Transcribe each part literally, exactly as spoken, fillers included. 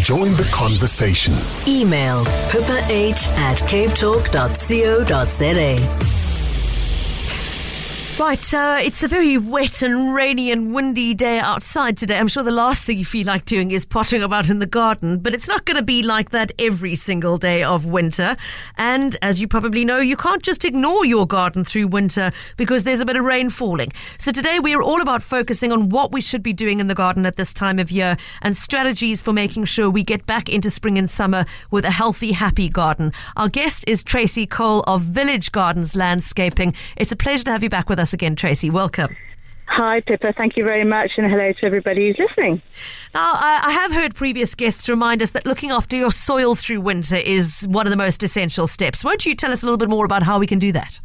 Join the conversation. Email pippa h at cape talk dot co dot za. Right, uh, it's a very wet and rainy and windy day outside today. I'm sure the last thing you feel like doing is pottering about in the garden, but it's not going to be like that every single day of winter. And as you probably know, you can't just ignore your garden through winter because there's a bit of rain falling. So today we are all about focusing on what we should be doing in the garden at this time of year and strategies for making sure we get back into spring and summer with a healthy, happy garden. Our guest is Tracy Cole of Village Gardens Landscaping. It's a pleasure to have you back with us again, Tracy. Welcome. Hi, Pippa. Thank you very much, and hello to everybody who's listening. Now, I have heard previous guests remind us that looking after your soil through winter is one of the most essential steps. Won't you tell us a little bit more about how we can do that?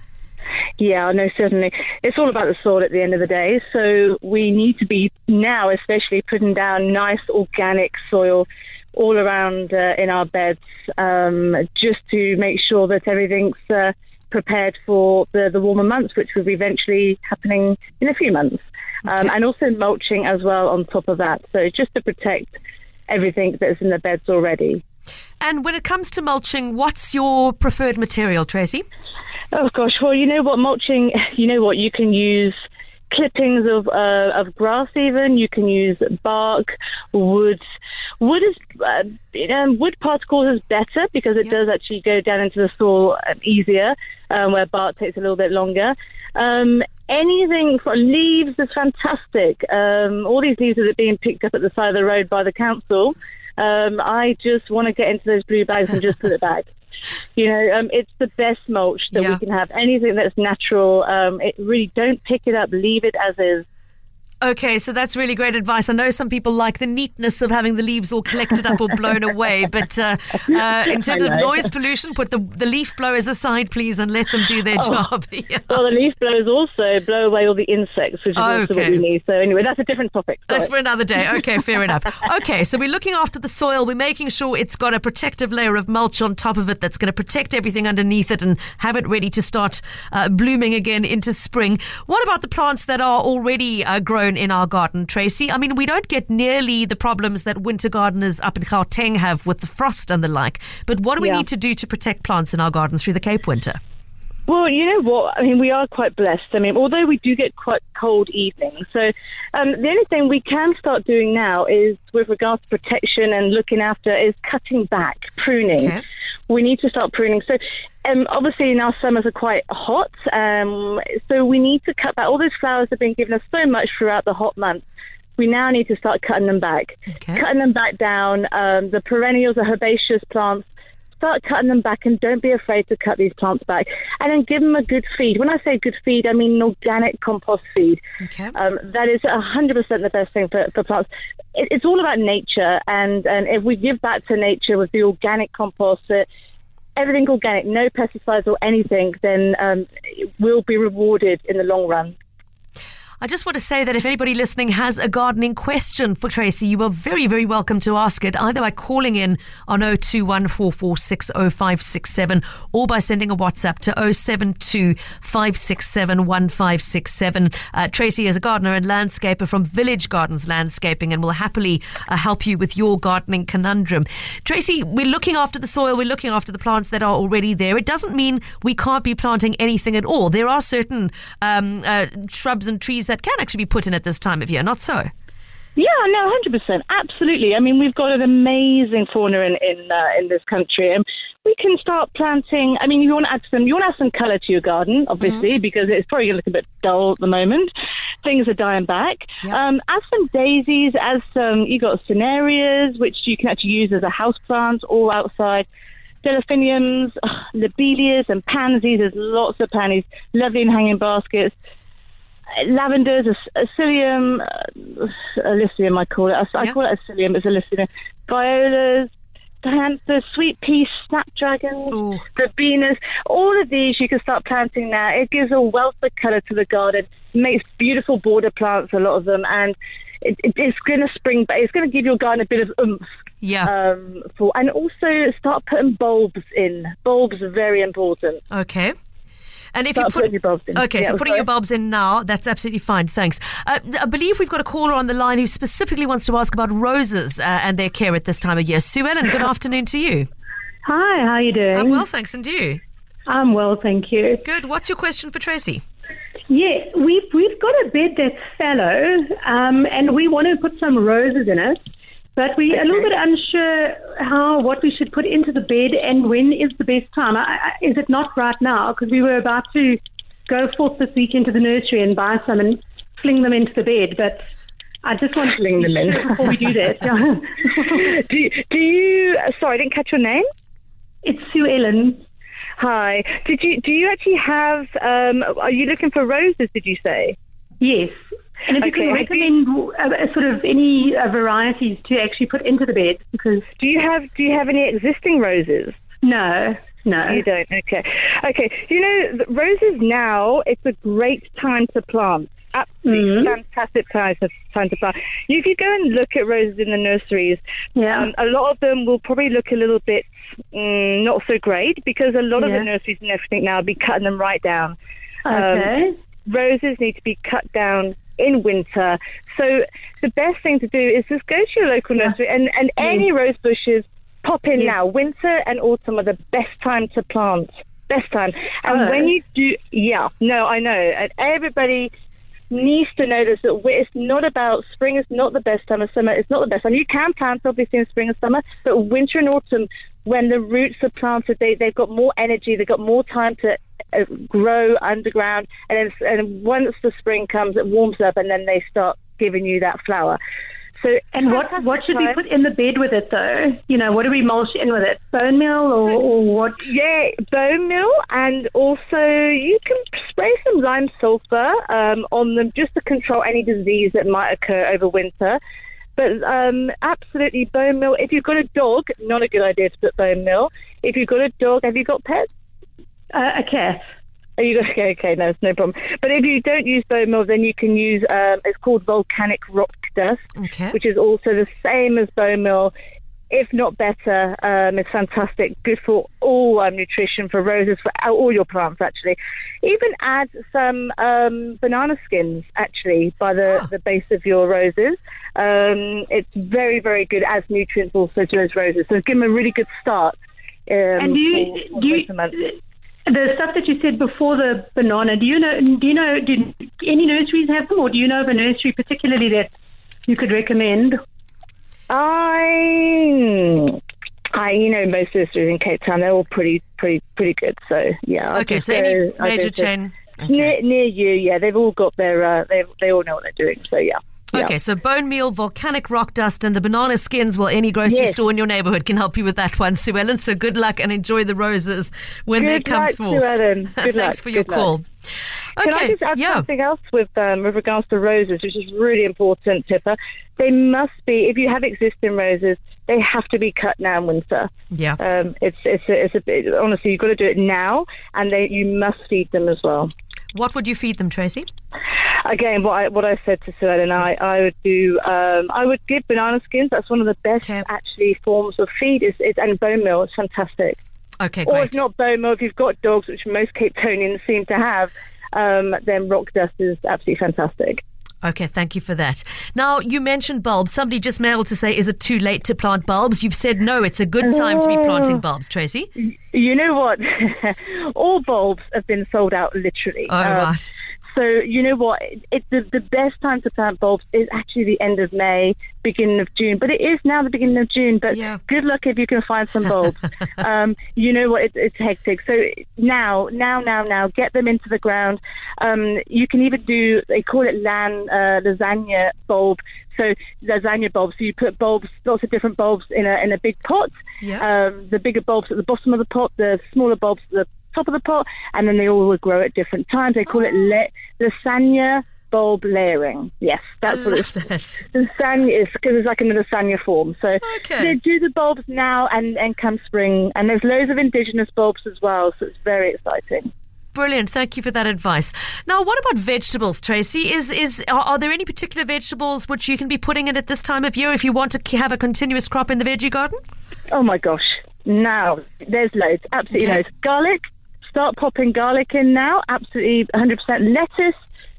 Yeah, no, certainly. It's all about the soil at the end of the day. So we need to be now, especially putting down nice organic soil all around uh, in our beds, um, just to make sure that everything's uh, prepared for the, the warmer months, which will be eventually happening in a few months. Um, okay. And also mulching as well on top of that. So just to protect everything that's in the beds already. And when it comes to mulching, what's your preferred material, Tracy? Oh, gosh. Well, you know what, mulching, you know what, you can use clippings of uh, of grass even. You can use bark, wood. Wood is uh, you know, wood particles is better because it yep. does actually go down into the soil easier, um, where bark takes a little bit longer. Um, anything for leaves is fantastic. Um, all these leaves that are being picked up at the side of the road by the council. Um, I just want to get into those blue bags and just put it back. You know, um, it's the best mulch that yeah. we can have. Anything that's natural, um, it really don't pick it up, leave it as is. Okay, so that's really great advice. I know some people like the neatness of having the leaves all collected up or blown away, but uh, uh, in terms of noise pollution, put the, the leaf blowers aside, please, and let them do their oh. job. Yeah. Well, the leaf blowers also blow away all the insects, which is okay. also what we need. So anyway, that's a different topic. Sorry. That's for another day. Okay, fair enough. Okay, so we're looking after the soil. We're making sure it's got a protective layer of mulch on top of it that's going to protect everything underneath it and have it ready to start uh, blooming again into spring. What about the plants that are already uh, grown in our garden, Tracy? I mean, we don't get nearly the problems that winter gardeners up in Gauteng have with the frost and the like, but what do we yeah. need to do to protect plants in our garden through the Cape winter? Well, you know what? I mean, we are quite blessed. I mean, although we do get quite cold evenings. So um, the only thing we can start doing now is, with regards to protection and looking after, is cutting back, pruning. Okay. We need to start pruning. So um, obviously now summers are quite hot, um, so we need to cut back. All those flowers have been giving us so much throughout the hot months. We now need to start cutting them back. Okay. Cutting them back down. Um, the perennials, the herbaceous plants, start cutting them back, and don't be afraid to cut these plants back. And then give them a good feed. When I say good feed, I mean an organic compost feed. Okay. Um, that is one hundred percent the best thing for, for plants. It, it's all about nature, and, and if we give back to nature with the organic compost, uh, everything organic, no pesticides or anything, then um, it will be rewarded in the long run. I just want to say that if anybody listening has a gardening question for Tracy, you are very, very welcome to ask it, either by calling in on oh two one four four six oh five six seven or by sending a WhatsApp to oh seven two five six seven one five six seven. Uh, Tracy is a gardener and landscaper from Village Gardens Landscaping and will happily uh, help you with your gardening conundrum. Tracy, we're looking after the soil, we're looking after the plants that are already there. It doesn't mean we can't be planting anything at all. There are certain um, uh, shrubs and trees that can actually be put in at this time of year, not so? Yeah, no, one hundred percent. Absolutely. I mean, we've got an amazing fauna in in, uh, in this country, and we can start planting. I mean, you want to add some, you want to add some colour to your garden, obviously, mm-hmm. because it's probably going to look a bit dull at the moment. Things are dying back. Yep. Um, add some daisies, add some, you got cinerias, which you can actually use as a house plant all outside. Delphiniums, lobelias and pansies. There's lots of pansies, lovely in hanging baskets. Lavenders, Asilium, uh, Alyssium I call it. I, I yep. call it Asilium, it's Alyssium. Violas, Dianthus, sweet pea, snapdragons, verbenas. All of these you can start planting now. It gives a wealth of colour to the garden. It makes beautiful border plants, a lot of them, and it, it, it's going to spring back. It's going to give your garden a bit of oomph. Yeah. Um, for, and also start putting bulbs in. Bulbs are very important. Okay. And if Start you put putting your bulbs in. Okay, Yeah, so putting sorry. your bulbs in now, that's absolutely fine. Thanks. Uh, I believe we've got a caller on the line who specifically wants to ask about roses uh, and their care at this time of year. Sue Ellen, good afternoon to you. Hi, how are you doing? I'm well, thanks. And you? I'm well, thank you. Good. What's your question for Tracy? Yeah, we've, we've got a bed that's fallow, um, and we want to put some roses in it, but we're Okay. a little bit unsure how, what we should put into the bed and when is the best time. I, I, is it not right now? Because we were about to go forth this week into the nursery and buy some and fling them into the bed, but I just want to Fling them in. before we do that. do, you- do you, uh, sorry, I didn't catch your name. It's Sue Ellen. Hi. Did you, do you actually have, um, are you looking for roses, did you say? Yes. And if you Okay, can have you- recommend uh, uh, sort of any uh, varieties to actually put into the bed, because Do you have, do you have any existing roses? no, no. You don't, okay. Okay, you know, the roses now, it's a great time to plant. Absolutely Mhm. fantastic time to, time to plant. If you go and look at roses in the nurseries, Yeah. um, a lot of them will probably look a little bit mm, not so great, because a lot of Yeah. the nurseries and everything now will be cutting them right down. Okay. Roses need to be cut down in winter. So the best thing to do is just go to your local Yeah. nursery and, and any rose bushes, pop in Yeah. now. Winter and autumn are the best time to plant. Best time. And Oh. when you do, yeah, no, I know. And everybody needs to know this, that we- it's not about spring is not the best time, of summer it's not the best time. You can plant obviously in spring and summer, but winter and autumn, when the roots are planted, they, they've got more energy, they've got more time to uh, grow underground, and then, and once the spring comes, it warms up, and then they start giving you that flower. So, And what what should we put in the bed with it, though? You know, what do we mulch in with it? Bone meal or, or what? Yeah, bone meal, and also you can spray some lime sulfur um, on them just to control any disease that might occur over winter. But um, absolutely bone meal. If you've got a dog, not a good idea to put bone meal. If you've got a dog, have you got pets? Uh, a cat. Oh, you okay? Okay, no, it's no problem. But if you don't use bone meal, then you can use. Um, it's called volcanic rock dust, Okay. which is also the same as bone meal, if not better. Um, it's fantastic, good for all um, nutrition, for roses, for all your plants, actually. Even add some um, banana skins, actually, by the, Ah. the base of your roses. Um, it's very, very good as nutrients also to those roses. So give them a really good start. Um, And do you for- for do you, winter months. the stuff that you said before the banana? Do you know? Do you know? Do any nurseries have them, or do you know of a nursery particularly that you could recommend? I, I, you know, most nurseries in Cape Town, they're all pretty, pretty, pretty good. So yeah. I Okay, just so any go- I major go to- chain. Okay. near, near you, yeah, they've all got their, uh, they, they all know what they're doing. So yeah. Yeah. Okay, so bone meal, volcanic rock dust, and the banana skins. Well, any grocery Yes. store in your neighborhood can help you with that one, Sue Ellen. So good luck and enjoy the roses when they Good come luck, forth. Sue Ellen. Good Thanks luck. for your Good luck. call. Can Okay, I just add yeah. something else with um, with regards to roses, which is really important, Tipper? They must be, if you have existing roses, they have to be cut now in winter. Yeah. Um, it's it's a, it's a bit, honestly, you've got to do it now, and they you must feed them as well. What would you feed them, Tracy? Again, what I what I said to Sue Ellen, I I would do um, I would give banana skins. That's one of the best Okay. actually forms of feed. Is, is and bone meal. It's fantastic. Okay, Or if great. not bone meal, if you've got dogs, which most Cape Townians seem to have, um, then rock dust is absolutely fantastic. Okay, thank you for that. Now, you mentioned bulbs. Somebody just mailed to say, is it too late to plant bulbs? You've said no, it's a good time to be planting bulbs, Tracy. You know what? All bulbs have been sold out, literally. All Um, right. So you know what? It, it, the, the best time to plant bulbs is actually the end of May, beginning of June. But it is now the beginning of June. But Yeah. good luck if you can find some bulbs. um, you know what? It, it's hectic. So now, now, now, now, get them into the ground. Um, you can even do. They call it lan uh, lasagna bulb. So lasagna bulbs. So you put bulbs, lots of different bulbs in a in a big pot. Yeah. Um, the bigger bulbs at the bottom of the pot, the smaller bulbs at the top of the pot, and then they all will grow at different times. They call it le- lasagna bulb layering. Yes, that's what it's. That's Lasagna is because it's like in a lasagna form. So Okay. they do the bulbs now and, and come spring, and there's loads of indigenous bulbs as well. So it's very exciting. brilliant. Thank you for that advice. Now, what about vegetables, Tracy? Is is are, are there any particular vegetables which you can be putting in at this time of year if you want to have a continuous crop in the veggie garden? Oh my gosh! Now there's loads, absolutely Okay. loads. Garlic, start popping garlic in now. Absolutely, one hundred percent. Lettuce.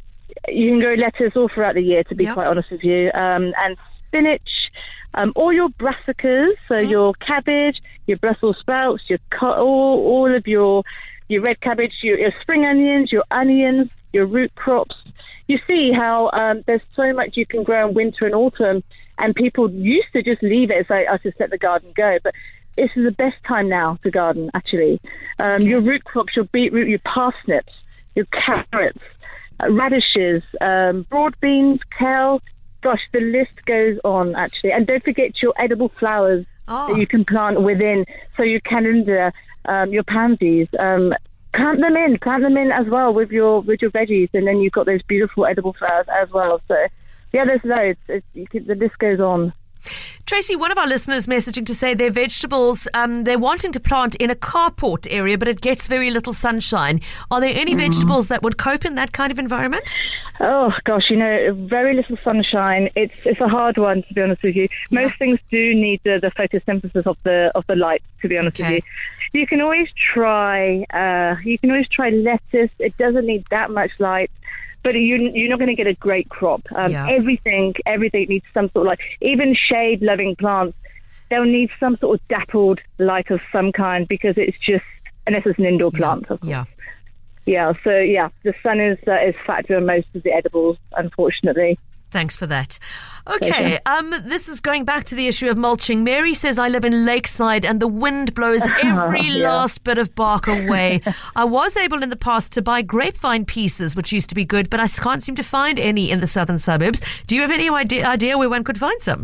You can grow lettuce all throughout the year, to be yep. quite honest with you. Um, and spinach, um, all your brassicas, so mm. your cabbage, your Brussels sprouts, your co- all, all of your your red cabbage, your, your spring onions, your onions, your root crops. You see how um, there's so much you can grow in winter and autumn, and people used to just leave it as I, I just let the garden go. But this is the best time now to garden, actually. Um, okay. Your root crops, your beetroot, your parsnips, your carrots, uh, radishes, um, broad beans, kale. Gosh, the list goes on, actually. And don't forget your edible flowers oh. that you can plant within. So your calendar, um, your pansies, um, plant them in, plant them in as well with your with your veggies, and then you've got those beautiful edible flowers as well. So, yeah, there's loads. It's, you can, the list goes on. Tracy, one of our listeners messaging to say their vegetables, um, they're wanting to plant in a carport area, but it gets very little sunshine. Are there any mm. vegetables that would cope in that kind of environment? Oh, gosh, you know, very little sunshine. It's it's a hard one, to be honest with you. Yeah. Most things do need the, the photosynthesis of the of the light, to be honest okay. with you. You can always try. Uh, you can always try lettuce. It doesn't need that much light, but you, you're not going to get a great crop. Um, yeah. Everything, everything needs some sort of light. Even shade-loving plants, they'll need some sort of dappled light of some kind, because it's just, unless it's an indoor plant, yeah. of course. Yeah. Yeah. So yeah, the sun is uh, is factor in most of the edibles, unfortunately. Thanks for that. Okay, um, this is going back to the issue of mulching. Mary says, I live in Lakeside and the wind blows every yeah. last bit of bark away. I was able in the past to buy grapevine pieces, which used to be good, but I can't seem to find any in the southern suburbs. Do you have any idea, idea where one could find some?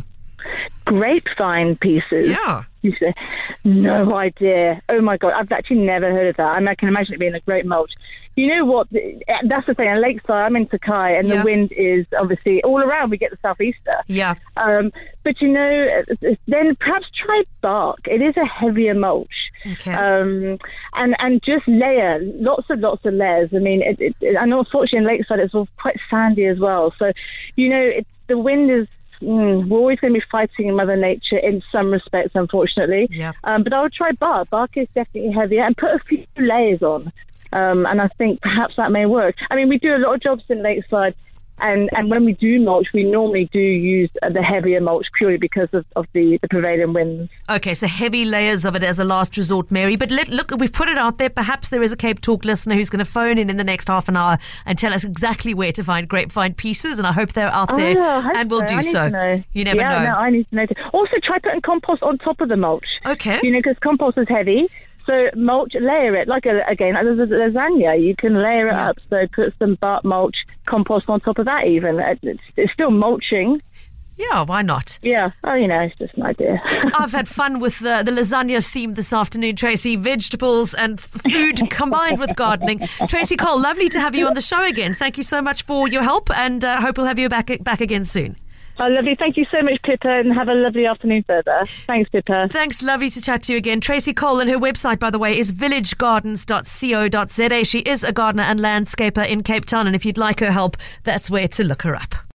Grapevine pieces? Yeah. You say, no idea. Oh, my God. I've actually never heard of that. I mean, I can imagine it being a great mulch. You know what? That's the thing. In Lakeside, I'm in Sakai, and yeah. the wind is obviously all around. We get the southeaster. Yeah. Um, but, you know, then perhaps try bark. It is a heavier mulch. Okay. Um, and, and just layer, lots and lots of layers. I mean, it, it, and unfortunately in Lakeside, it's all quite sandy as well. So, you know, it's, the wind is, Mm, we're always going to be fighting Mother Nature in some respects, unfortunately. Yeah. Um, but I would try bark. Bark is definitely heavier, and put a few layers on. Um, and I think perhaps that may work. I mean, we do a lot of jobs in Lakeside, and, and when we do mulch, we normally do use the heavier mulch purely because of, of the, the prevailing winds. Okay, so heavy layers of it as a last resort, Mary. But let, look, we've put it out there. Perhaps there is a Cape Talk listener who's going to phone in in the next half an hour and tell us exactly where to find grapevine pieces, and I hope they're out there, oh, and we'll so. do so. Know. You never yeah, know. No, I need to know. Too. Also, try putting compost on top of the mulch. Okay. You know, because compost is heavy. So mulch, layer it, like, a, again, like there's a lasagna. You can layer it yeah. up. So put some bark mulch, compost on top of that even. It's, it's still mulching. Yeah, why not? Yeah. Oh, you know, it's just an idea. I've had fun with the, the lasagna theme this afternoon, Tracy. Vegetables and f- food combined with gardening. Tracy Cole, lovely to have you on the show again. Thank you so much for your help, and I uh, hope we'll have you back back again soon. Oh, lovely. Thank you so much, Pippa, and have a lovely afternoon further. Thanks, Pippa. Thanks. Lovely to chat to you again. Tracy Cole, and her website, by the way, is village gardens dot co dot za. She is a gardener and landscaper in Cape Town, and if you'd like her help, that's where to look her up.